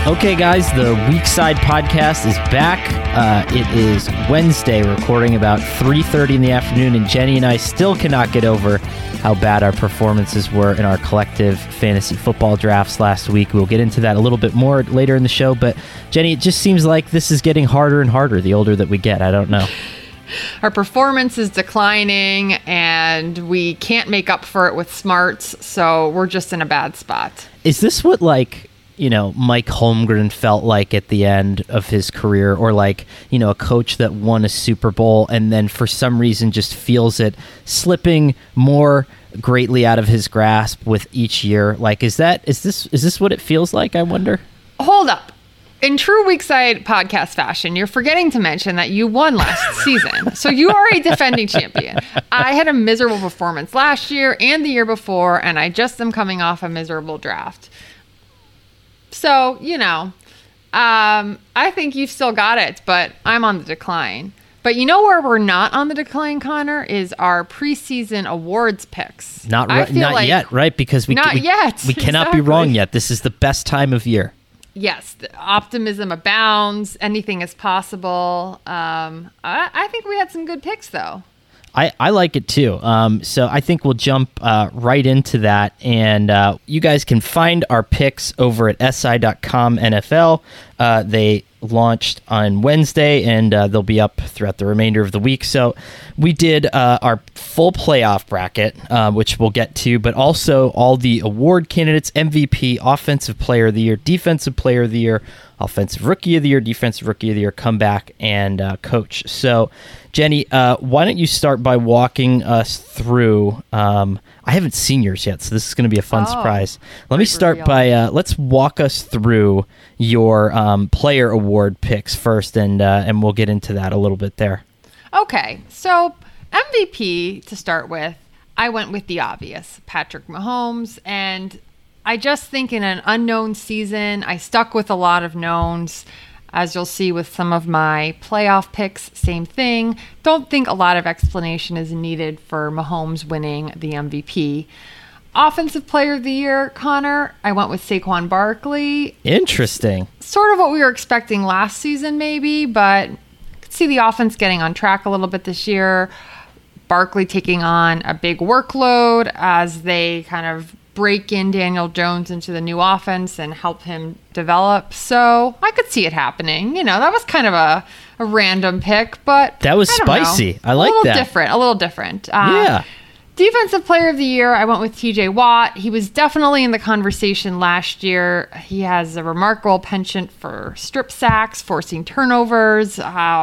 Okay, guys, the Weekside podcast is back. It is Wednesday, recording about 3:30 in the afternoon, and Jenny and I still cannot get over how bad our performances were in our collective fantasy football drafts last week. We'll get into that a little bit more later in the show, but Jenny, it just seems like this is getting harder and harder the older that we get. I don't know. Our performance is declining, and we can't make up for it with smarts, so we're just in a bad spot. Is this what, Mike Holmgren felt like at the end of his career, or a coach that won a Super Bowl and then for some reason just feels it slipping more greatly out of his grasp with each year? Is this what it feels like, I wonder? Hold up. In true Weekside podcast fashion, you're forgetting to mention that you won last season. So you are a defending champion. I had a miserable performance last year and the year before, and I just am coming off a miserable draft. So, I think you've still got it, but I'm on the decline. But you know where we're not on the decline, Connor, is our preseason awards picks. Not yet, right? Because we cannot be wrong yet. This is the best time of year. Yes, the optimism abounds. Anything is possible. I think we had some good picks, though. I like it too. So I think we'll jump right into that. And you guys can find our picks over at SI.com NFL. They launched on Wednesday, and they'll be up throughout the remainder of the week. So we did our full playoff bracket, which we'll get to, but also all the award candidates: MVP, Offensive Player of the Year, Defensive Player of the Year, Offensive Rookie of the Year, Defensive Rookie of the Year, Comeback, and Coach. So, Jenny, why don't you start by walking us through... I haven't seen yours yet, so this is going to be a fun surprise. Let me start by... let's walk us through your player award picks first, and we'll get into that a little bit there. Okay, so MVP to start with, I went with the obvious, Patrick Mahomes, and I just think in an unknown season, I stuck with a lot of knowns. As you'll see with some of my playoff picks, same thing. Don't think a lot of explanation is needed for Mahomes winning the MVP. Offensive Player of the Year, Connor, I went with Saquon Barkley. Interesting. Sort of what we were expecting last season, maybe, but I could see the offense getting on track a little bit this year. Barkley taking on a big workload as they kind of break in Daniel Jones into the new offense and help him develop. So I could see it happening. That was kind of a random pick, but that was spicy. I like that. A little different. Yeah. Defensive Player of the Year, I went with TJ Watt. He was definitely in the conversation last year. He has a remarkable penchant for strip sacks, forcing turnovers,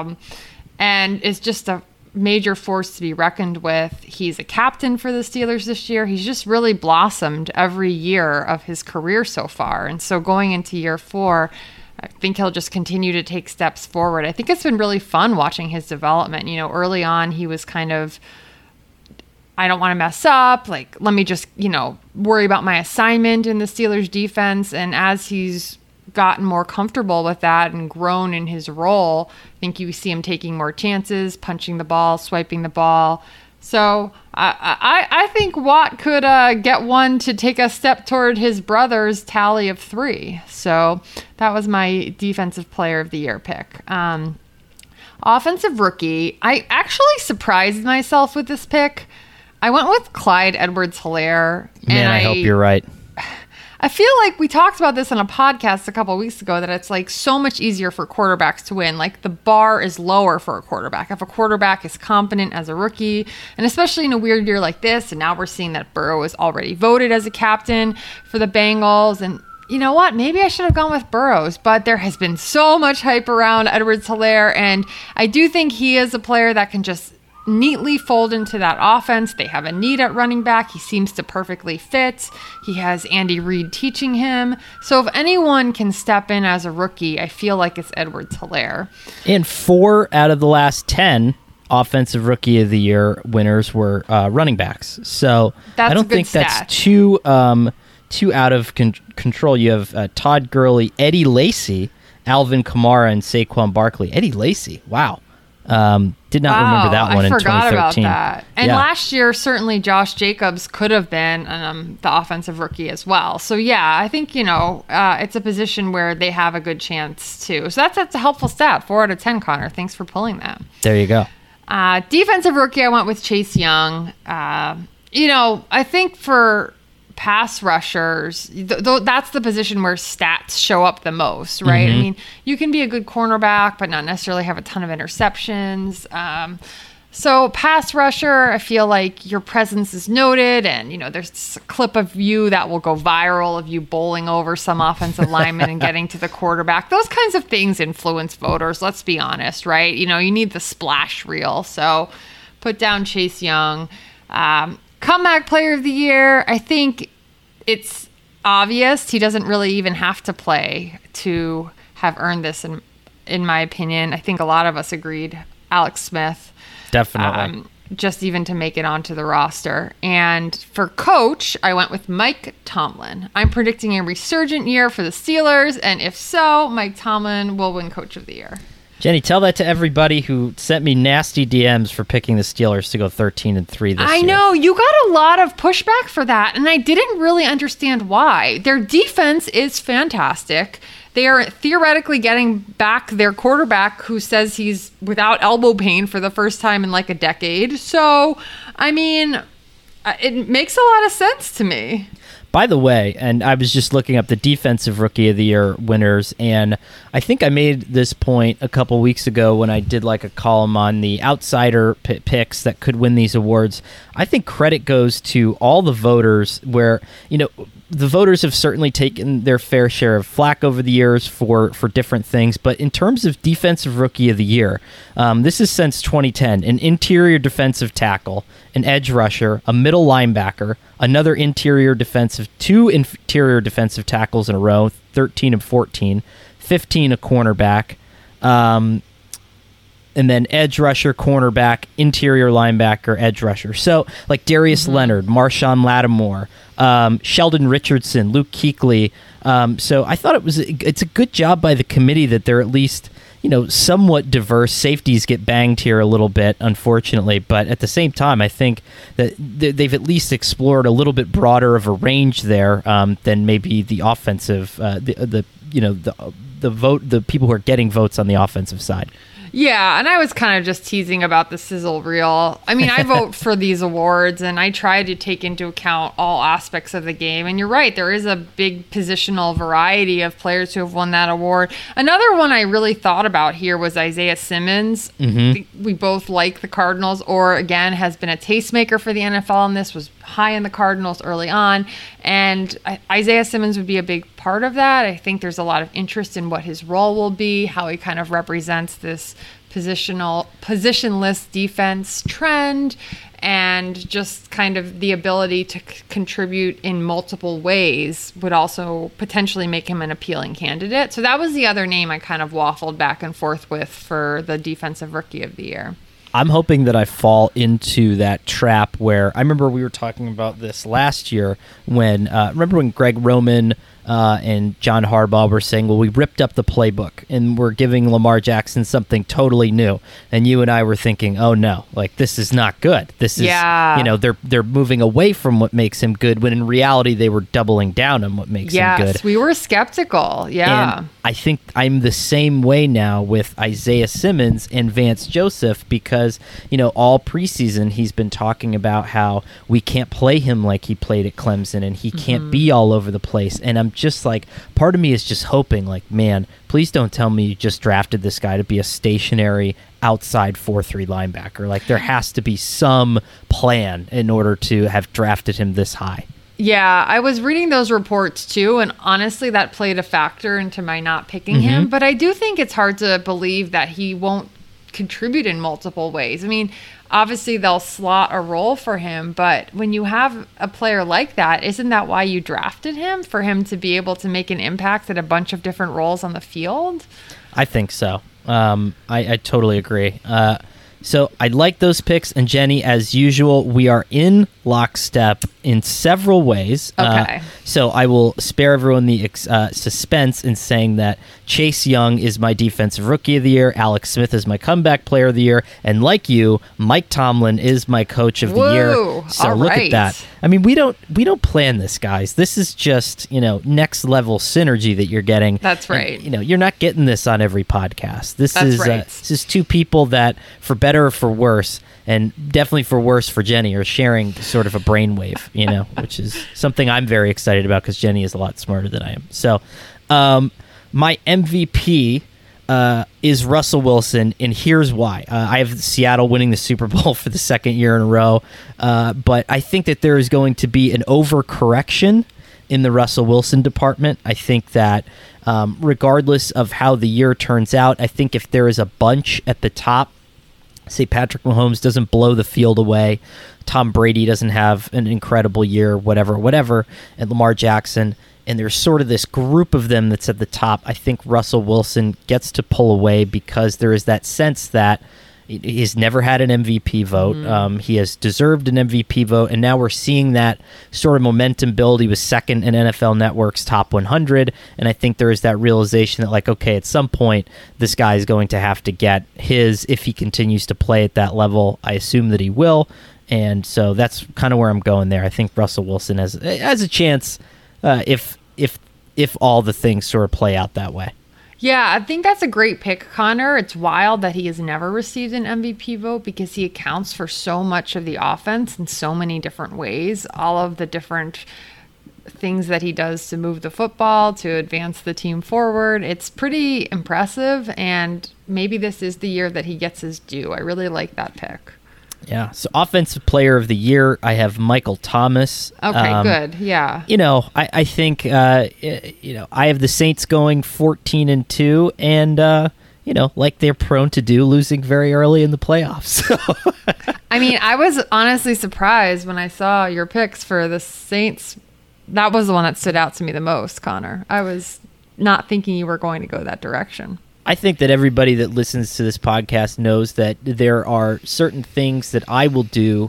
and is just a major force to be reckoned with. He's a captain for the Steelers this year. He's just really blossomed every year of his career so far. And so going into year 4, I think he'll just continue to take steps forward. I think it's been really fun watching his development. Early on, he was kind of, I don't want to mess up. Let me just, worry about my assignment in the Steelers defense. And as he's gotten more comfortable with that and grown in his role, I think you see him taking more chances, punching the ball, swiping the ball. So I think Watt could get one to take a step toward his brother's tally of 3. So that was my Defensive Player of the Year pick. Offensive Rookie, I actually surprised myself with this pick. I went with Clyde Edwards-Helaire. Man, I hope you're right. I feel like we talked about this on a podcast a couple of weeks ago, that it's so much easier for quarterbacks to win. The bar is lower for a quarterback. If a quarterback is competent as a rookie, and especially in a weird year like this, and now we're seeing that Burrow is already voted as a captain for the Bengals, and you know what? Maybe I should have gone with Burrows, but there has been so much hype around Edwards-Helaire, and I do think he is a player that can just neatly fold into that offense. They have a need at running back. He seems to perfectly fit. He has Andy Reid teaching him. So if anyone can step in as a rookie, I feel like it's Edwards-Helaire. And 4 out of the last 10 Offensive Rookie of the Year winners were running backs. So I don't think that's too out of control. You have Todd Gurley, Eddie Lacy, Alvin Kamara, and Saquon Barkley. Eddie Lacy, wow. Did not remember that one in 2013. I forgot about that. And Yeah. last year, certainly Josh Jacobs could have been the offensive rookie as well. So, yeah, I think, it's a position where they have a good chance, too. So that's a helpful stat. 4 out of 10, Connor. Thanks for pulling that. There you go. Defensive rookie, I went with Chase Young. I think for pass rushers, that's the position where stats show up the most, right? Mm-hmm. I mean, you can be a good cornerback, but not necessarily have a ton of interceptions. So pass rusher, I feel like your presence is noted, and there's a clip of you that will go viral of you bowling over some offensive lineman and getting to the quarterback. Those kinds of things influence voters. Let's be honest, right? You need the splash reel. So put down Chase Young. Comeback player of the year, I think it's obvious. He doesn't really even have to play to have earned this, in my opinion. I think a lot of us agreed. Alex Smith. Definitely. Just even to make it onto the roster. And for coach, I went with Mike Tomlin. I'm predicting a resurgent year for the Steelers, and if so, Mike Tomlin will win coach of the year. Jenny, tell that to everybody who sent me nasty DMs for picking the Steelers to go 13-3 this year. I know. You got a lot of pushback for that, and I didn't really understand why. Their defense is fantastic. They are theoretically getting back their quarterback who says he's without elbow pain for the first time in like a decade. So, I mean, it makes a lot of sense to me. By the way, and I was just looking up the Defensive Rookie of the Year winners, and I think I made this point a couple weeks ago when I did like a column on the outsider picks that could win these awards. I think credit goes to all the voters where, the voters have certainly taken their fair share of flack over the years for different things, but in terms of Defensive Rookie of the Year, this is since 2010, an interior defensive tackle, an edge rusher, a middle linebacker, another two interior defensive tackles in a row, 13 and 14, 15 a cornerback, and then edge rusher, cornerback, interior linebacker, edge rusher. So like Darius Leonard, Marshawn Lattimore, Sheldon Richardson, Luke Kuechly. So I thought it's a good job by the committee that they're at least somewhat diverse. Safeties get banged here a little bit, unfortunately, but at the same time, I think that they've at least explored a little bit broader of a range there than maybe the offensive, the people who are getting votes on the offensive side. Yeah, and I was kind of just teasing about the sizzle reel. I mean, I vote for these awards, and I try to take into account all aspects of the game. And you're right, there is a big positional variety of players who have won that award. Another one I really thought about here was Isaiah Simmons. Mm-hmm. We both like the Cardinals, or again, has been a tastemaker for the NFL, and this was high in the Cardinals early on. And Isaiah Simmons would be a big part of that. I think there's a lot of interest in what his role will be, how he kind of represents this positionless defense trend, and just kind of the ability to contribute in multiple ways would also potentially make him an appealing candidate. So that was the other name I kind of waffled back and forth with for the Defensive Rookie of the Year. I'm hoping that I fall into that trap where I remember we were talking about this last year when Greg Roman and John Harbaugh were saying, well, we ripped up the playbook and we're giving Lamar Jackson something totally new. And you and I were thinking, oh no, like this is not good. This is, they're moving away from what makes him good, when in reality they were doubling down on what makes him good. Yes, we were skeptical. Yeah. And I think I'm the same way now with Isaiah Simmons and Vance Joseph, because, all preseason he's been talking about how we can't play him like he played at Clemson and he can't be all over the place. And I'm just like, part of me is just hoping, like, man, please don't tell me you just drafted this guy to be a stationary outside 4-3 linebacker. Like, there has to be some plan in order to have drafted him this high. Yeah, I was reading those reports too, and honestly, that played a factor into my not picking him. But I do think it's hard to believe that he won't contribute in multiple ways. I mean, obviously they'll slot a role for him, but when you have a player like that, isn't that why you drafted him? For him to be able to make an impact at a bunch of different roles on the field? I think so. I totally agree. So I like those picks. And Jenny, as usual, we are in lockstep in several ways. Okay. So I will spare everyone the suspense in saying that Chase Young is my defensive rookie of the year. Alex Smith is my comeback player of the year. And like you, Mike Tomlin is my coach of the year. So look at that. I mean, we don't plan this, guys. This is just, next level synergy that you're getting. That's right. And, you're not getting this on every podcast. This is two people that, for better or for worse, and definitely for worse for Jenny, are sharing sort of a brainwave, which is something I'm very excited about because Jenny is a lot smarter than I am. So my MVP is Russell Wilson, and here's why. I have Seattle winning the Super Bowl for the second year in a row, but I think that there is going to be an overcorrection in the Russell Wilson department. I think that regardless of how the year turns out, I think if there is a bunch at the top, say Patrick Mahomes doesn't blow the field away, Tom Brady doesn't have an incredible year, whatever, and Lamar Jackson, and there's sort of this group of them that's at the top, I think Russell Wilson gets to pull away because there is that sense that he's never had an MVP vote. He has deserved an MVP vote, and now we're seeing that sort of momentum build. He was second in NFL Network's top 100, and I think there is that realization that, okay, at some point, this guy is going to have to get his if he continues to play at that level. I assume that he will, and so that's kind of where I'm going there. I think Russell Wilson has a chance if all the things sort of play out that way. Yeah, I think that's a great pick, Connor. It's wild that he has never received an MVP vote because he accounts for so much of the offense in so many different ways. All of the different things that he does to move the football, to advance the team forward. It's pretty impressive, and maybe this is the year that he gets his due. I really like that pick. Yeah. So offensive player of the year, I have Michael Thomas. Okay, good. Yeah. I think, I have the Saints going 14-2 and, like they're prone to do, losing very early in the playoffs. I mean, I was honestly surprised when I saw your picks for the Saints. That was the one that stood out to me the most, Connor. I was not thinking you were going to go that direction. I think that everybody that listens to this podcast knows that there are certain things that I will do.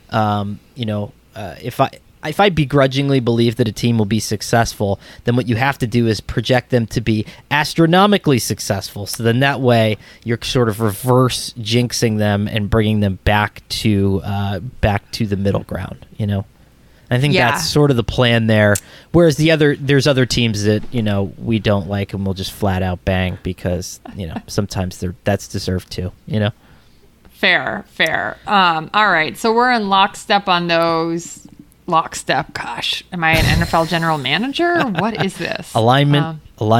If I begrudgingly believe that a team will be successful, then what you have to do is project them to be astronomically successful. So then that way you're sort of reverse jinxing them and bringing them back to the middle ground. I think that's sort of the plan there. Whereas there's other teams that, we don't like and we'll just flat out bang because, sometimes that's deserved too, Fair. All right. So we're in lockstep on those. Lockstep. Gosh, am I an NFL general manager? What is this? Alignment.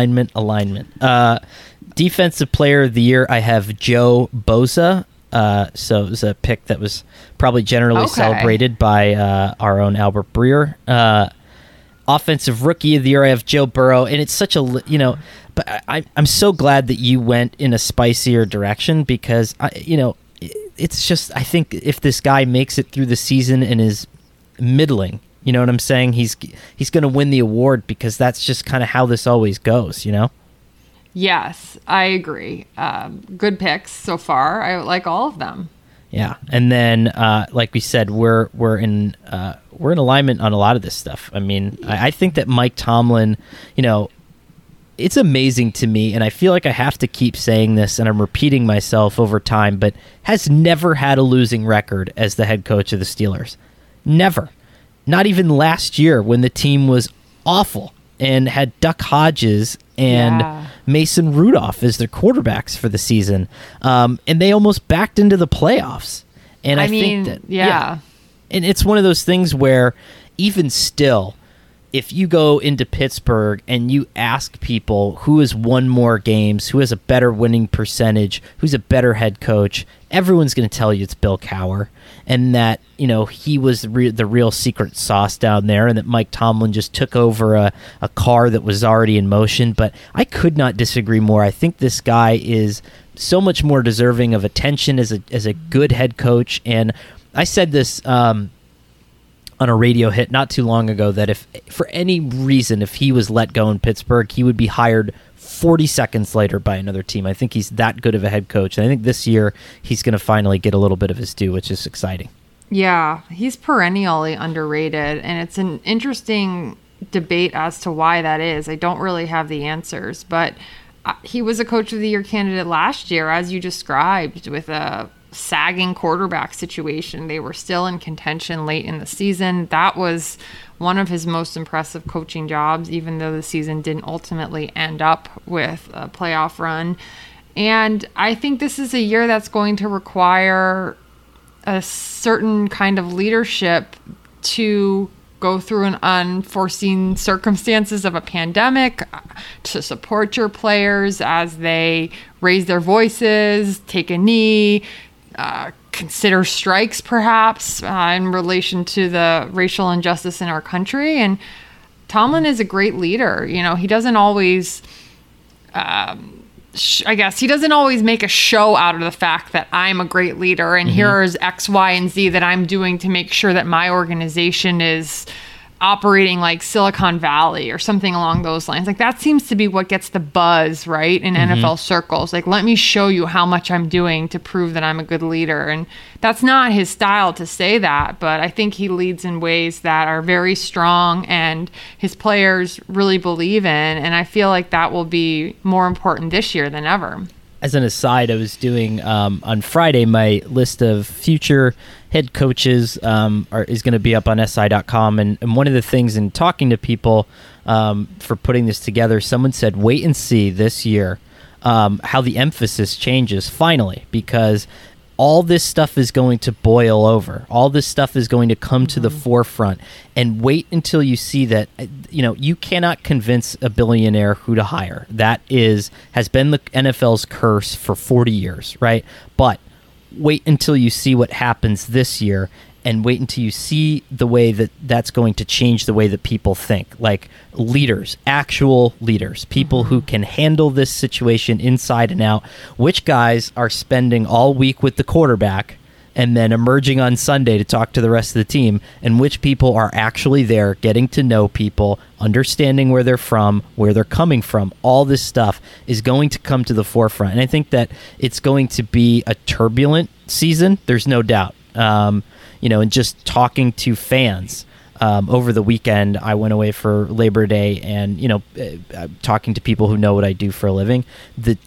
Defensive player of the year, I have Joe Bosa. So it was a pick that was probably generally celebrated by our own Albert Breer. Offensive rookie of the year, I have Joe Burrow, and it's such a but I'm so glad that you went in a spicier direction because it's just I think if this guy makes it through the season and is middling, you know what I'm saying, he's going to win the award because that's just kind of how this always goes, Yes, I agree. Good picks so far. I like all of them. Yeah, and then like we said, we're in alignment on a lot of this stuff. I mean, I think that Mike Tomlin, it's amazing to me, and I feel like I have to keep saying this, and I'm repeating myself over time, but has never had a losing record as the head coach of the Steelers. Never. Not even last year when the team was awful and had Duck Hodges and Mason Rudolph as their quarterbacks for the season. And they almost backed into the playoffs. And I think that, and it's one of those things where even still, if you go into Pittsburgh and you ask people who has won more games, who has a better winning percentage, who's a better head coach, everyone's going to tell you it's Bill Cowher, and that he was the real secret sauce down there, and that Mike Tomlin just took over a car that was already in motion. But I could not disagree more. I think this guy is so much more deserving of attention as a good head coach, and I said this on a radio hit not too long ago that if for any reason, if he was let go in Pittsburgh, he would be hired 40 seconds later by another team. I think he's that good of a head coach. And I think this year he's going to finally get a little bit of his due, which is exciting. Yeah, he's perennially underrated, and it's an interesting debate as to why that is. I don't really have the answers, but he was a Coach of the Year candidate last year, as you described, with a sagging quarterback situation. They were still in contention late in the season. That was one of his most impressive coaching jobs, even though the season didn't ultimately end up with a playoff run. And I think this is a year that's going to require a certain kind of leadership to go through an unforeseen circumstances of a pandemic, to support your players as they raise their voices, take a knee, consider strikes perhaps in relation to the racial injustice in our country. And Tomlin is a great leader. You know, he doesn't always I guess he doesn't always make a show out of the fact that I'm a great leader and here's X, Y, and Z that I'm doing to make sure that my organization is operating like Silicon Valley or something along those lines. Like, that seems to be what gets the buzz, right, in NFL circles. Like, let me show you how much I'm doing to prove that I'm a good leader. And that's not his style to say that, but I think he leads in ways that are very strong and his players really believe in. And I feel like that will be more important this year than ever. As an aside, I was doing on Friday, my list of future head coaches is going to be up on SI.com. And one of the things in talking to people for putting this together, someone said, wait and see this year how the emphasis changes finally, because all this stuff is going to boil over. All this stuff is going to come to the forefront. And wait until you see that, you know, you cannot convince a billionaire who to hire. That has been the NFL's curse for 40 years, right? But wait until you see what happens this year, and wait until you see the way that that's going to change the way that people think. Like leaders, actual leaders, people who can handle this situation inside and out. Which guys are spending all week with the quarterback and then emerging on Sunday to talk to the rest of the team, and which people are actually there getting to know people, understanding where they're from, where they're coming from. All this stuff is going to come to the forefront. And I think that it's going to be a turbulent season. There's no doubt. You know, and just talking to fans over the weekend, I went away for Labor Day, and, you know, talking to people who know what I do for a living, the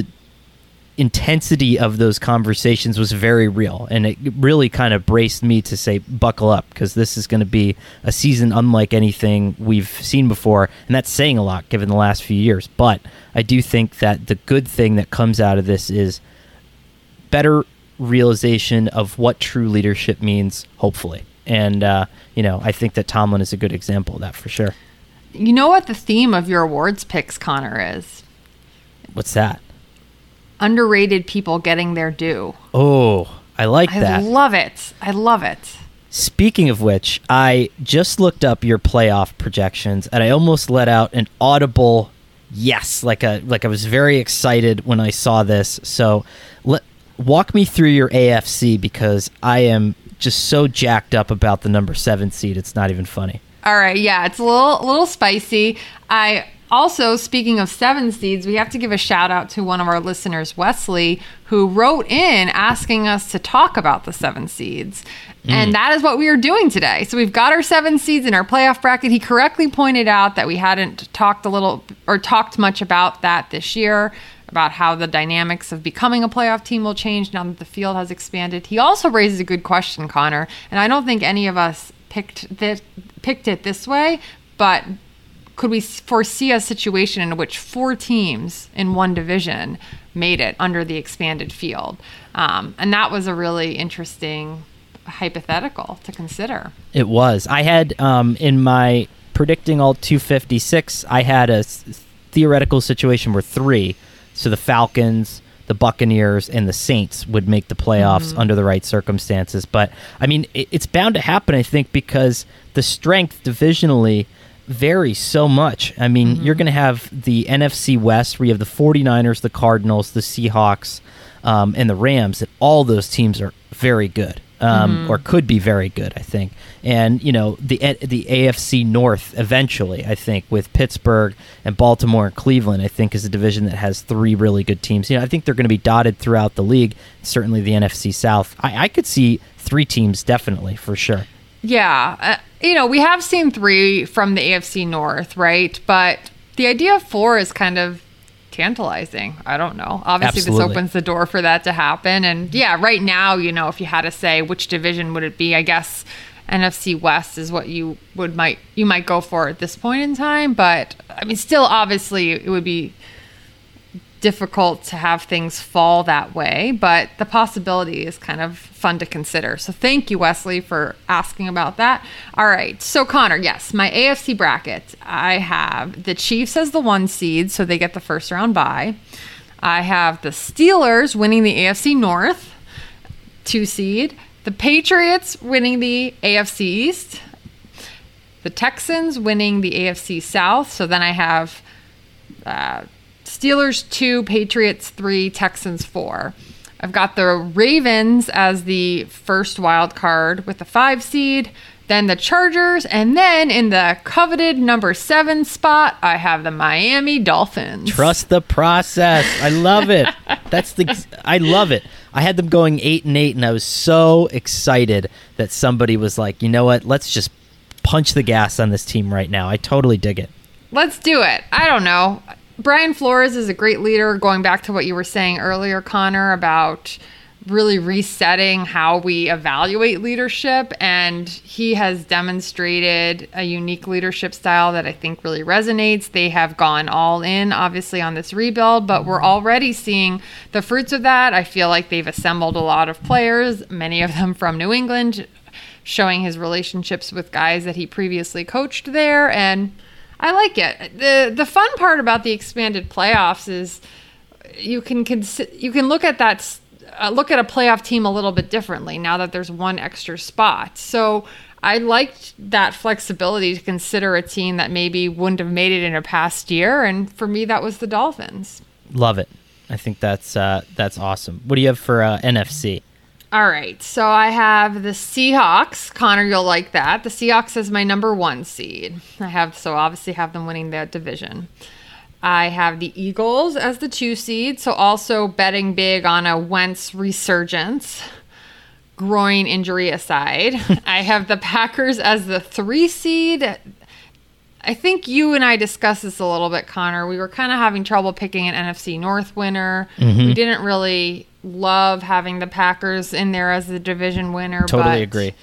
intensity of those conversations was very real, and it really kind of braced me to say, buckle up, because this is going to be a season unlike anything we've seen before, and that's saying a lot given the last few years. But I do think that the good thing that comes out of this is better realization of what true leadership means, hopefully. And, you know, I think that Tomlin is a good example of that for sure. You know what the theme of your awards picks, Connor, is? What's that? Underrated people getting their due. Oh, I like that. I love it. I love it. Speaking of which, I just looked up your playoff projections, and I almost let out an audible yes, like I was very excited when I saw this. So walk me through your AFC, because I am just so jacked up about the number 7 seed. It's not even funny. All right. Yeah, it's a little spicy. I also, speaking of 7 seeds, we have to give a shout out to one of our listeners, Wesley, who wrote in asking us to talk about the 7 seeds. And that is what we are doing today. So we've got our 7 seeds in our playoff bracket. He correctly pointed out that we hadn't talked much about that this year, about how the dynamics of becoming a playoff team will change now that the field has expanded. He also raises a good question, Connor, and I don't think any of us picked it this way, but could we foresee a situation in which 4 teams in one division made it under the expanded field? And that was a really interesting hypothetical to consider. It was. I had, in my predicting all 256, I had a theoretical situation where 3, so the Falcons, the Buccaneers, and the Saints would make the playoffs under the right circumstances. But, I mean, it's bound to happen, I think, because the strength divisionally varies so much. I mean, you're going to have the NFC West, where you have the 49ers, the Cardinals, the Seahawks, and the Rams, and all those teams are very good. or could be very good, I think. And, you know, the AFC North eventually, I think, with Pittsburgh and Baltimore and Cleveland, I think is a division that has 3 really good teams. You know, I think they're going to be dotted throughout the league, certainly the NFC South. I could see 3 teams definitely, for sure. Yeah. You know, we have seen 3 from the AFC North, right? But the idea of 4 is kind of tantalizing. I don't know. Obviously, Absolutely. This opens the door for that to happen. And yeah, right now, you know, if you had to say which division would it be, I guess NFC West is what you might go for at this point in time. But I mean, still, obviously, it would be difficult to have things fall that way, but the possibility is kind of fun to consider. So thank you, Wesley, for asking about that. All right. So Connor, yes, my AFC bracket, I have the Chiefs as the 1 seed, so they get the first round bye. I have the Steelers winning the AFC North, 2 seed. The Patriots winning the AFC East. The Texans winning the AFC South. So then I have Steelers 2, Patriots 3, Texans 4. I've got the Ravens as the first wild card with the 5 seed, then the Chargers, and then in the coveted number 7 spot, I have the Miami Dolphins. Trust the process. I love it. I love it. I had them going 8-8, and I was so excited that somebody was like, you know what? Let's just punch the gas on this team right now. I totally dig it. Let's do it. I don't know. Brian Flores is a great leader, going back to what you were saying earlier, Connor, about really resetting how we evaluate leadership. And he has demonstrated a unique leadership style that I think really resonates. They have gone all in, obviously, on this rebuild, but we're already seeing the fruits of that. I feel like they've assembled a lot of players, many of them from New England, showing his relationships with guys that he previously coached there. And I like it. The fun part about the expanded playoffs is you can look at that look at a playoff team a little bit differently now that there's 1 extra spot. So I liked that flexibility to consider a team that maybe wouldn't have made it in a past year, and for me that was the Dolphins. Love it. I think that's awesome. What do you have for NFC? All right, so I have the Seahawks. Connor, you'll like that. The Seahawks is my number 1 seed. Obviously have them winning that division. I have the Eagles as the 2 seed, so also betting big on a Wentz resurgence, groin injury aside. I have the Packers as the 3 seed. I think you and I discussed this a little bit, Connor. We were kind of having trouble picking an NFC North winner. Mm-hmm. We didn't really love having the Packers in there as the division winner. Totally agree.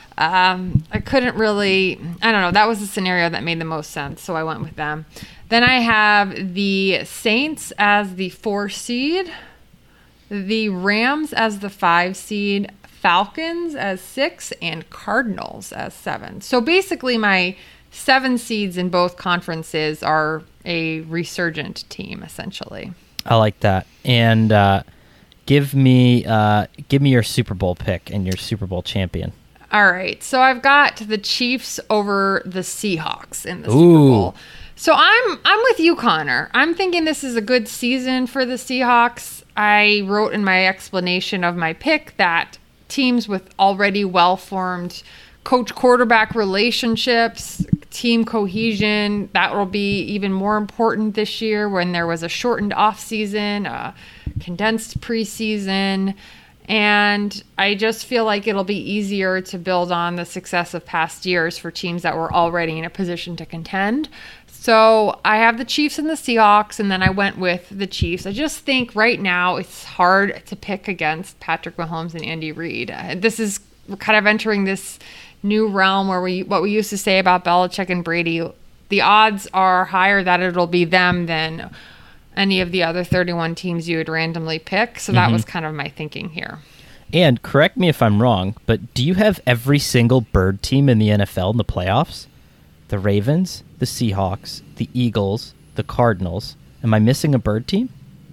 I couldn't really, I don't know. That was the scenario that made the most sense, so I went with them. Then I have the Saints as the 4 seed, the Rams as the 5 seed, Falcons as 6, and Cardinals as 7. So basically my 7 seeds in both conferences are a resurgent team, essentially. I like that. And give me your Super Bowl pick and your Super Bowl champion. All right. So I've got the Chiefs over the Seahawks in the Super Bowl. So I'm with you, Connor. I'm thinking this is a good season for the Seahawks. I wrote in my explanation of my pick that teams with already well-formed coach-quarterback relationships, team cohesion, that will be even more important this year when there was a shortened offseason, a condensed preseason. And I just feel like it'll be easier to build on the success of past years for teams that were already in a position to contend. So I have the Chiefs and the Seahawks, and then I went with the Chiefs. I just think right now it's hard to pick against Patrick Mahomes and Andy Reid. This is kind of entering this new realm where what we used to say about Belichick and Brady, the odds are higher that it'll be them than any of the other 31 teams you would randomly pick. So that was kind of my thinking here. And correct me if I'm wrong, but do you have every single bird team in the NFL in the playoffs? The Ravens, the Seahawks, the Eagles, the Cardinals. Am I missing a bird team?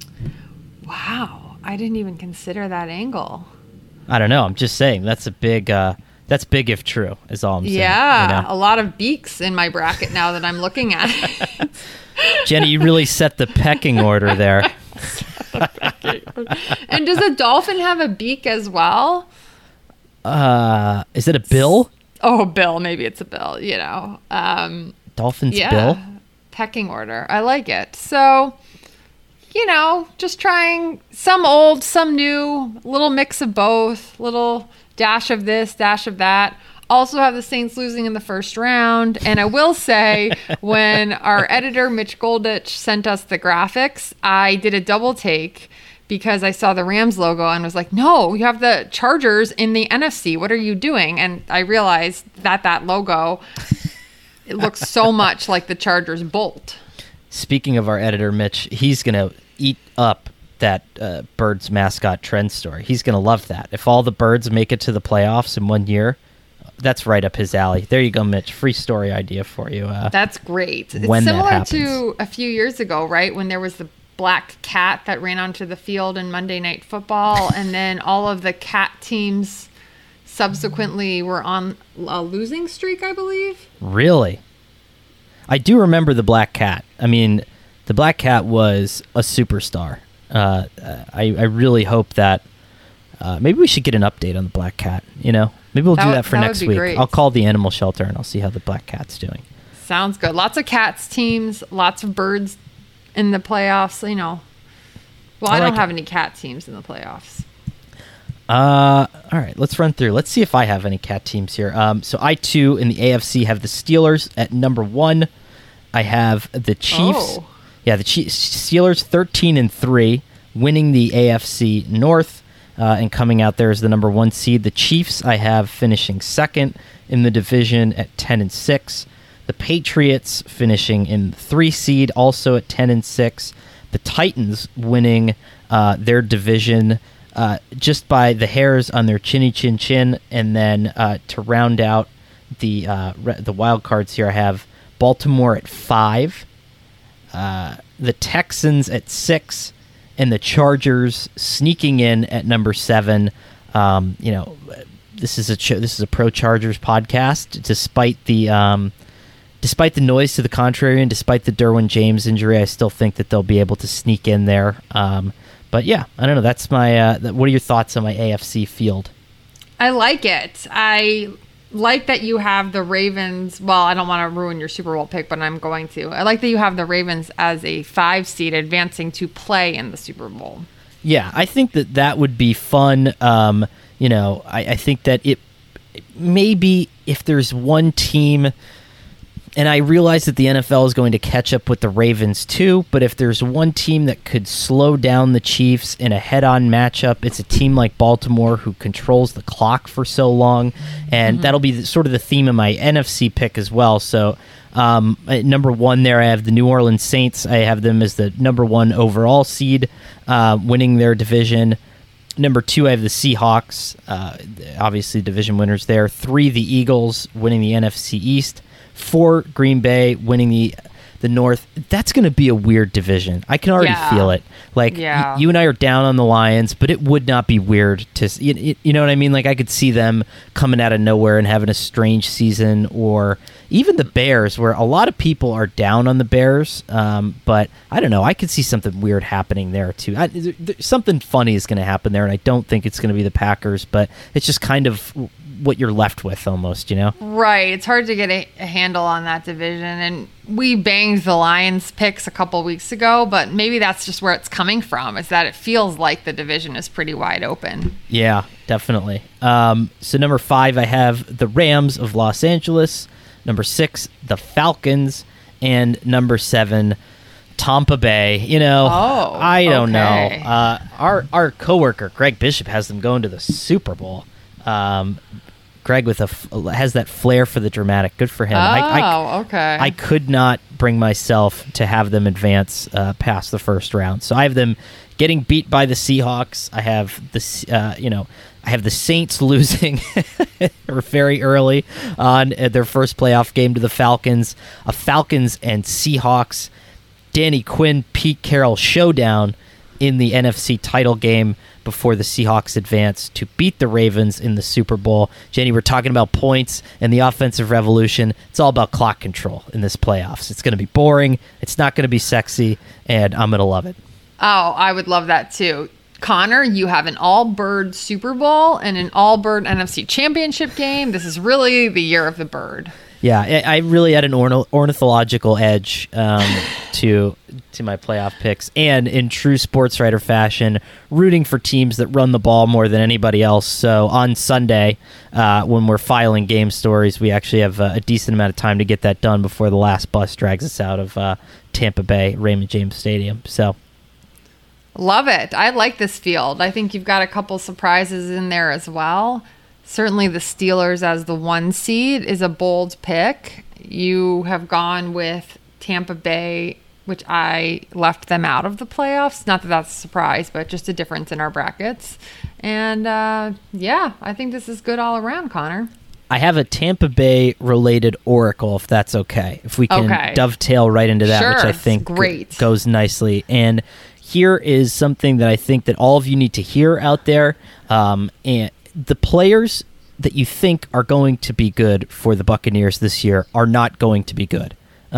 Wow. I didn't even consider that angle. I don't know. I'm just saying that's big if true, is all I'm saying. Yeah, you know? A lot of beaks in my bracket now that I'm looking at it. Jenny, you really set the pecking order there. And does a dolphin have a beak as well? Is it a Bill? Oh, Bill. Maybe it's a Bill, Dolphins yeah, Bill? pecking order. I like it. So, just trying some old, some new, little mix of both, little dash of this, dash of that. Also have the Saints losing in the first round. And I will say, when our editor, Mitch Goldich, sent us the graphics, I did a double take because I saw the Rams logo and was like, no, you have the Chargers in the NFC. What are you doing? And I realized that logo, it looks so much like the Chargers Bolt. Speaking of our editor, Mitch, he's going to eat up that Birds mascot trend story. He's going to love that. If all the Birds make it to the playoffs in 1 year, that's right up his alley. There you go, Mitch. Free story idea for you. That's great. It's when similar that happens. to a few years ago, right? When there was the black cat that ran onto the field in Monday Night Football, and then all of the cat teams subsequently were on a losing streak, I believe. Really? I do remember the black cat. I mean, the black cat was a superstar. I really hope that maybe we should get an update on the black cat, Maybe we'll do that for next week. Great. I'll call the animal shelter and I'll see how the black cat's doing. Sounds good. Lots of cats teams, lots of birds in the playoffs, Well, I don't have any cat teams in the playoffs. All right, let's run through. Let's see if I have any cat teams here. So I, too, in the AFC, have the Steelers at number 1. I have the Chiefs. Oh. Yeah, the Steelers 13-3, winning the AFC North. And coming out there as the number 1 seed. The Chiefs I have finishing second in the division at 10-6. The Patriots finishing in the 3 seed, also at 10-6. The Titans winning their division just by the hairs on their chinny chin chin. And then to round out the wild cards here, I have Baltimore at 5, the Texans at 6. And the Chargers sneaking in at number 7. This is a pro Chargers podcast. Despite the noise to the contrary, and despite the Derwin James injury, I still think that they'll be able to sneak in there. But yeah, I don't know. That's my. What are your thoughts on my AFC field? I like it. I like that you have the Ravens. Well, I don't want to ruin your Super Bowl pick, but I'm going to. I like that you have the Ravens as a 5 seed advancing to play in the Super Bowl. Yeah, I think that would be fun. I think that it maybe if there's one team, and I realize that the NFL is going to catch up with the Ravens too, but if there's one team that could slow down the Chiefs in a head-on matchup, it's a team like Baltimore who controls the clock for so long, and that'll be sort of the theme of my NFC pick as well. So at number 1 there, I have the New Orleans Saints. I have them as the number 1 overall seed, winning their division. Number 2, I have the Seahawks, obviously division winners there. 3, the Eagles, winning the NFC East. 4, Green Bay, winning the North. That's going to be a weird division. I can already feel it. Like, you and I are down on the Lions, but it would not be weird to, you know what I mean? Like, I could see them coming out of nowhere and having a strange season, or even the Bears, where a lot of people are down on the Bears, but I don't know. I could see something weird happening there, too. Something funny is going to happen there, and I don't think it's going to be the Packers, but it's just kind of what you're left with almost, Right. It's hard to get a handle on that division. And we banged the Lions picks a couple weeks ago, but maybe that's just where it's coming from, is that it feels like the division is pretty wide open. Yeah, definitely. So number 5, I have the Rams of Los Angeles. Number 6, the Falcons. And number 7, Tampa Bay. I don't know. Our coworker, Greg Bishop, has them going to the Super Bowl. Greg has that flair for the dramatic. Good for him. Okay. I could not bring myself to have them advance past the first round. So I have them getting beat by the Seahawks. I have I have the Saints losing very early on their first playoff game to the Falcons. A Falcons and Seahawks, Danny Quinn, Pete Carroll showdown in the NFC title game before the Seahawks advance to beat the Ravens in the Super Bowl. Jenny, we're talking about points and the offensive revolution. It's all about clock control in this playoffs. It's going to be boring. It's not going to be sexy, and I'm going to love it. Oh, I would love that too. Connor, you have an all-bird Super Bowl and an all-bird NFC Championship game. This is really the year of the bird. Yeah, I really had an ornithological edge to my playoff picks, and in true sports writer fashion, rooting for teams that run the ball more than anybody else. So on Sunday, when we're filing game stories, we actually have a decent amount of time to get that done before the last bus drags us out of Tampa Bay Raymond James Stadium. So. Love it. I like this field. I think you've got a couple surprises in there as well. Certainly the Steelers as the 1 seed is a bold pick. You have gone with Tampa Bay, which I left them out of the playoffs. Not that that's a surprise, but just a difference in our brackets. And yeah, I think this is good all around, Connor. I have a Tampa Bay related oracle, if that's okay. If we can dovetail right into that, sure, which I think great. Goes nicely. And here is something that I think that all of you need to hear out there. And the players that you think are going to be good for the Buccaneers this year are not going to be good.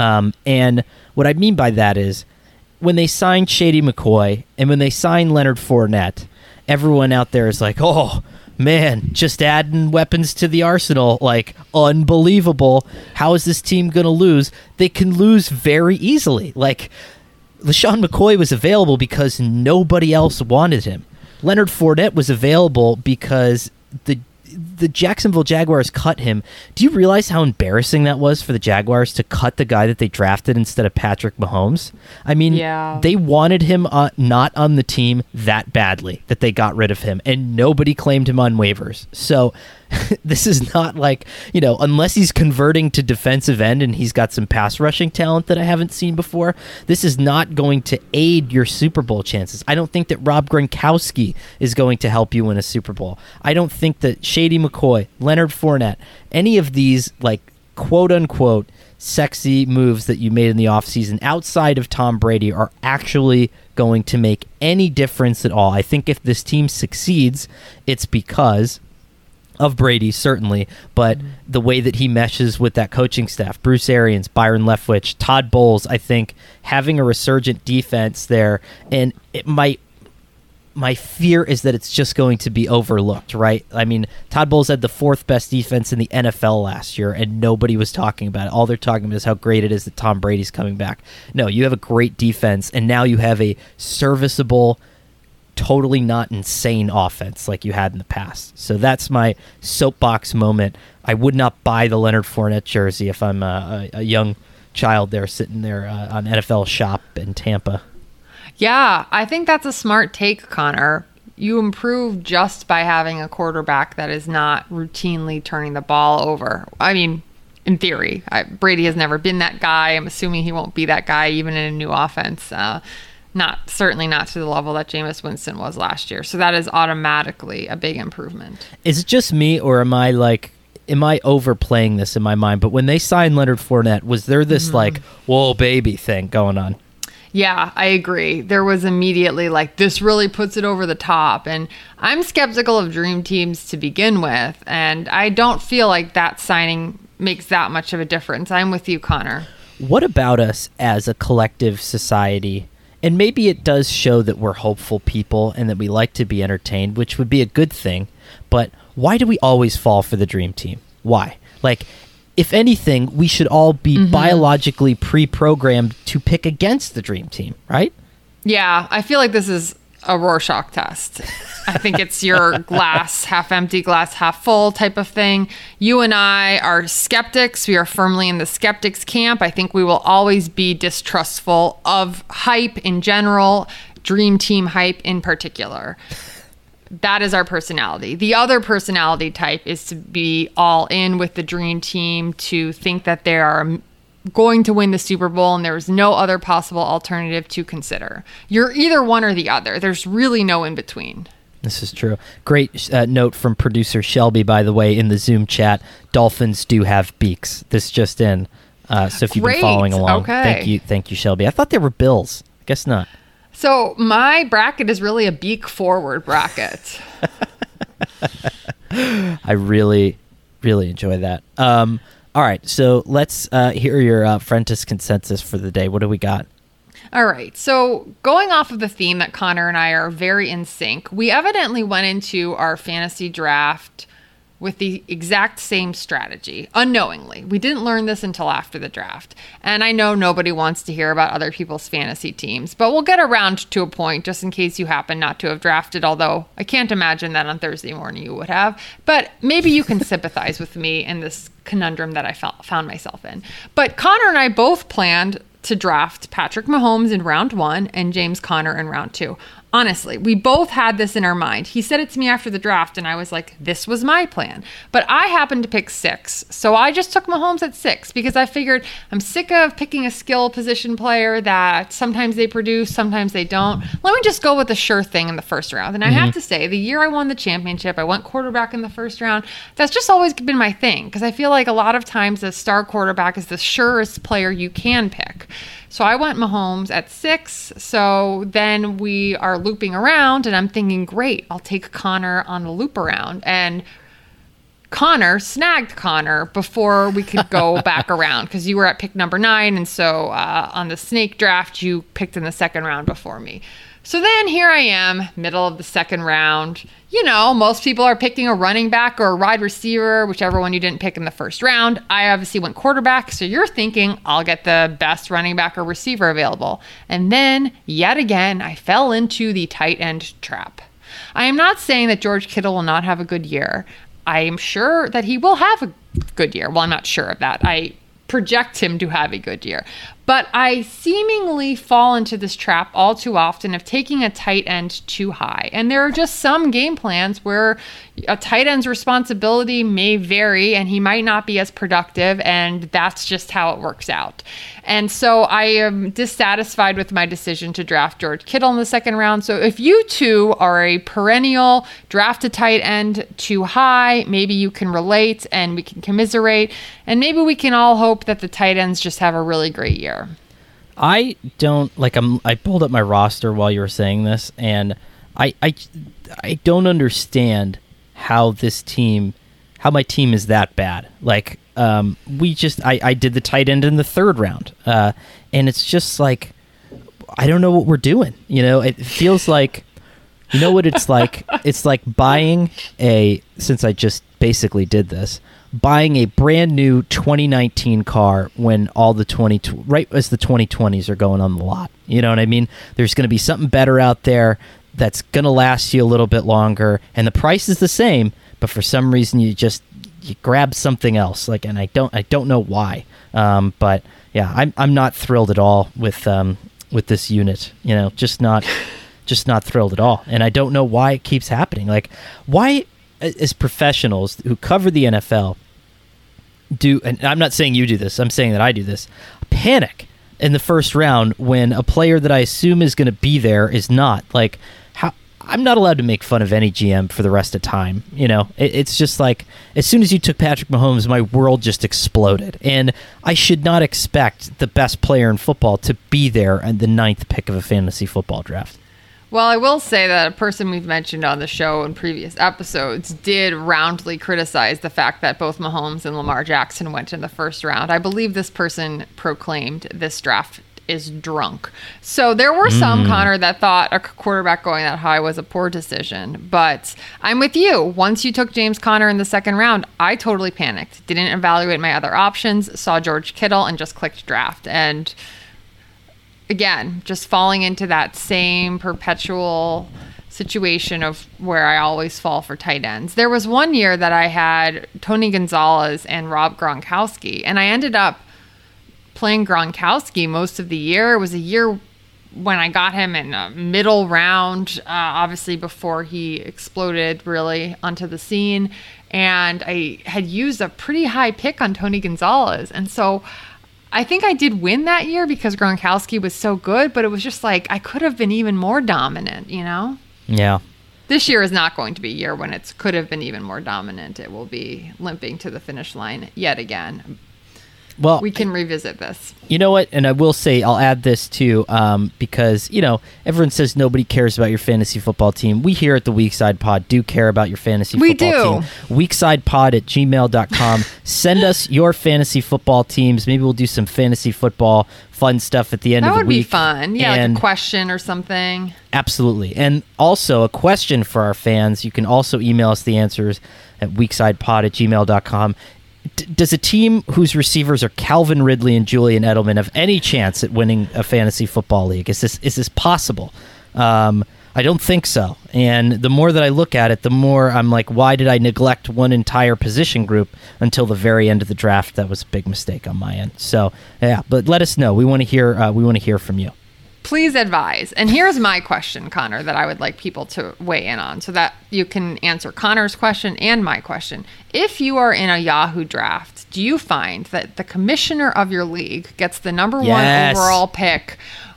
And what I mean by that is when they signed Shady McCoy and when they signed Leonard Fournette, everyone out there is like, oh, man, just adding weapons to the arsenal, like, unbelievable. How is this team going to lose? They can lose very easily. Like, LeSean McCoy was available because nobody else wanted him. Leonard Fournette was available because the Jacksonville Jaguars cut him. Do you realize how embarrassing that was for the Jaguars to cut the guy that they drafted instead of Patrick Mahomes? I mean, They wanted him not on the team that badly that they got rid of him, and nobody claimed him on waivers. So this is not like, unless he's converting to defensive end and he's got some pass rushing talent that I haven't seen before, this is not going to aid your Super Bowl chances. I don't think that Rob Gronkowski is going to help you win a Super Bowl. I don't think that Shady McCoy, Leonard Fournette, any of these, like, quote-unquote sexy moves that you made in the offseason outside of Tom Brady are actually going to make any difference at all. I think if this team succeeds, it's because of Brady, certainly, but the way that he meshes with that coaching staff, Bruce Arians, Byron Leftwich, Todd Bowles, I think having a resurgent defense there, and my fear is that it's just going to be overlooked, right? I mean, Todd Bowles had the 4th best defense in the NFL last year, and nobody was talking about it. All they're talking about is how great it is that Tom Brady's coming back. No, you have a great defense, and now you have a serviceable, totally not insane offense like you had in the past. So that's my soapbox moment. I would not buy the Leonard Fournette jersey if I'm a young child there sitting there on NFL Shop in Tampa. Yeah, I think that's a smart take, Connor. You improve just by having a quarterback that is not routinely turning the ball over. I mean, in theory, Brady has never been that guy. I'm assuming he won't be that guy even in a new offense. Certainly not to the level that Jameis Winston was last year. So that is automatically a big improvement. Is it just me, or am I overplaying this in my mind? But when they signed Leonard Fournette, was there this like, whoa, baby thing going on? Yeah, I agree. There was immediately like, this really puts it over the top. And I'm skeptical of dream teams to begin with. And I don't feel like that signing makes that much of a difference. I'm with you, Connor. What about us as a collective society? And maybe it does show that we're hopeful people and that we like to be entertained, which would be a good thing. But why do we always fall for the dream team? Why? Like, if anything, we should all be biologically pre-programmed to pick against the dream team, right? Yeah, I feel like this is a Rorschach test. I think it's your glass half empty, glass half full type of thing. You and I are skeptics. We are firmly in the skeptics camp. I think we will always be distrustful of hype in general, dream team hype in particular. That is our personality. The other personality type is to be all in with the dream team, to think that they are going to win the Super Bowl and there's no other possible alternative to consider. You're either one or the other. There's really no in between. This is true. Great note from producer Shelby, by the way, in the Zoom chat. Dolphins do have beaks. This just in. So if you've been following along, thank you, Shelby. I thought they were Bills. Guess not. So my bracket is really a beak forward bracket. I really, really enjoy that. All right, so let's hear your Frentis consensus for the day. What do we got? All right. So going off of the theme that Connor and I are very in sync, we evidently went into our fantasy draft with the exact same strategy, unknowingly. We didn't learn this until after the draft. And I know nobody wants to hear about other people's fantasy teams, but we'll get around to a point just in case you happen not to have drafted, although I can't imagine that on Thursday morning you would have. But maybe you can sympathize with me in this conundrum that I found myself in. But Connor and I both planned to draft Patrick Mahomes in round 1 and James Conner in round 2. Honestly, we both had this in our mind. He said it to me after the draft, and I was like, this was my plan. But I happened to pick 6. So I just took Mahomes at 6 because I figured I'm sick of picking a skill position player that sometimes they produce, sometimes they don't. Let me just go with the sure thing in the first round. And I have to say, the year I won the championship, I went quarterback in the first round. That's just always been my thing because I feel like a lot of times a star quarterback is the surest player you can pick. So I went Mahomes at 6. So then we are looping around and I'm thinking, great, I'll take Connor on the loop around. And Connor snagged Connor before we could go back around because you were at pick number 9. And so on the snake draft, you picked in the second round before me. So then here I am, middle of the second round. You know, most people are picking a running back or a wide receiver, whichever one you didn't pick in the first round. I obviously went quarterback, so you're thinking I'll get the best running back or receiver available. And then, yet again, I fell into the tight end trap. I am not saying that George Kittle will not have a good year. I am sure that he will have a good year. Well, I'm not sure of that. I project him to have a good year. But I seemingly fall into this trap all too often of taking a tight end too high. And there are just some game plans where a tight end's responsibility may vary and he might not be as productive, and that's just how it works out. And so I am dissatisfied with my decision to draft George Kittle in the second round. So if you two are a perennial draft a tight end too high, maybe you can relate and we can commiserate, and maybe we can all hope that the tight ends just have a really great year. I don't I pulled up my roster while you were saying this, and I don't understand how my team is that bad. Like, I did the tight end in the third round, and it's just like, I don't know what we're doing. You know, it feels like, you know what it's like? It's like since I just basically did this, buying a brand new 2019 car when right as the 2020s are going on the lot. You know what I mean? There's going to be something better out there that's going to last you a little bit longer, and the price is the same, but for some reason you grab something else. Like, and I don't know why. But yeah, I'm not thrilled at all with this unit. You know, just not thrilled at all, and I don't know why it keeps happening. Like, why, as professionals who cover the NFL, and I'm not saying you do this, I'm saying that I do this, panic in the first round when a player that I assume is going to be there is not. Like, how I'm not allowed to make fun of any GM for the rest of time. You know, it's just like, as soon as you took Patrick Mahomes, my world just exploded, and I should not expect the best player in football to be there at the 9th pick of a fantasy football draft. Well, I will say that a person we've mentioned on the show in previous episodes did roundly criticize the fact that both Mahomes and Lamar Jackson went in the first round. I believe this person proclaimed this draft is drunk. So there were some, Connor, that thought a quarterback going that high was a poor decision. But I'm with you. Once you took James Conner in the second round, I totally panicked. Didn't evaluate my other options, saw George Kittle, and just clicked draft. And again, just falling into that same perpetual situation of where I always fall for tight ends. There was one year that I had Tony Gonzalez and Rob Gronkowski, and I ended up playing Gronkowski most of the year. It was a year when I got him in a middle round, obviously before he exploded really onto the scene, and I had used a pretty high pick on Tony Gonzalez, and so I think I did win that year because Gronkowski was so good, but it was just like I could have been even more dominant, you know? Yeah. This year is not going to be a year when it could have been even more dominant. It will be limping to the finish line yet again. Well, we can revisit this. You know what? And I will say, I'll add this too, because, everyone says nobody cares about your fantasy football team. We here at the Weekside Pod do care about your fantasy football team. Weeksidepod@gmail.com. Send us your fantasy football teams. Maybe we'll do some fantasy football fun stuff at the end of the week. That would be fun. Yeah, like a question or something. Absolutely. And also a question for our fans. You can also email us the answers at weeksidepod@gmail.com. Does a team whose receivers are Calvin Ridley and Julian Edelman have any chance at winning a fantasy football league? Is this possible? I don't think so. And the more that I look at it, the more I'm like, why did I neglect one entire position group until the very end of the draft? That was a big mistake on my end. So yeah, but let us know. We want to hear. We want to hear from you. Please advise. And here's my question, Connor, that I would like people to weigh in on so that you can answer Connor's question and my question. If you are in a Yahoo draft, do you find that the commissioner of your league gets the number one overall pick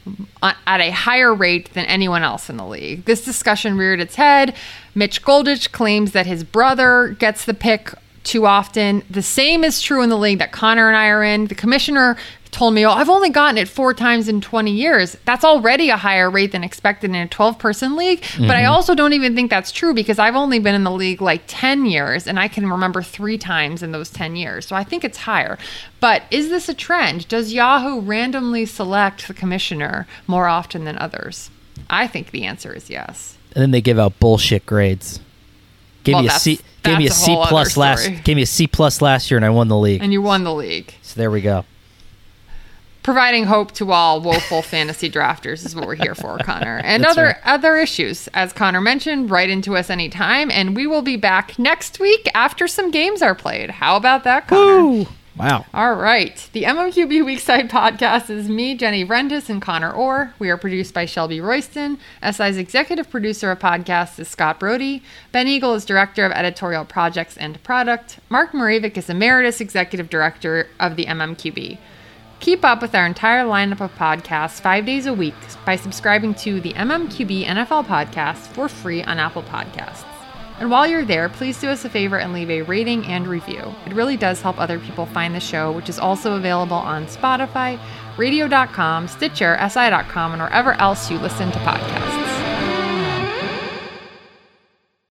at a higher rate than anyone else in the league? This discussion reared its head. Mitch Goldich claims that his brother gets the pick too often. The same is true in the league that Connor and I are in. The commissioner told me, I've only gotten it 4 times in 20 years. That's already a higher rate than expected in a 12-person league. Mm-hmm. But I also don't even think that's true because I've only been in the league like 10 years and I can remember 3 times in those 10 years. So I think it's higher. But is this a trend? Does Yahoo randomly select the commissioner more often than others? I think the answer is yes. And then they give out bullshit grades. Gave me a C plus last year and I won the league. And you won the league. So there we go. Providing hope to all woeful fantasy drafters is what we're here for, Connor. And other issues, as Connor mentioned, write into us anytime, and we will be back next week after some games are played. How about that, Connor? Woo! Wow. All right. The MMQB Weekside Podcast is me, Jenny Rendis, and Connor Orr. We are produced by Shelby Royston. SI's executive producer of podcasts is Scott Brody. Ben Eagle is director of editorial projects and product. Mark Moravik is emeritus executive director of the MMQB. Keep up with our entire lineup of podcasts 5 days a week by subscribing to the MMQB NFL podcast for free on Apple Podcasts. And while you're there, please do us a favor and leave a rating and review. It really does help other people find the show, which is also available on Spotify, radio.com, Stitcher, si.com, and wherever else you listen to podcasts.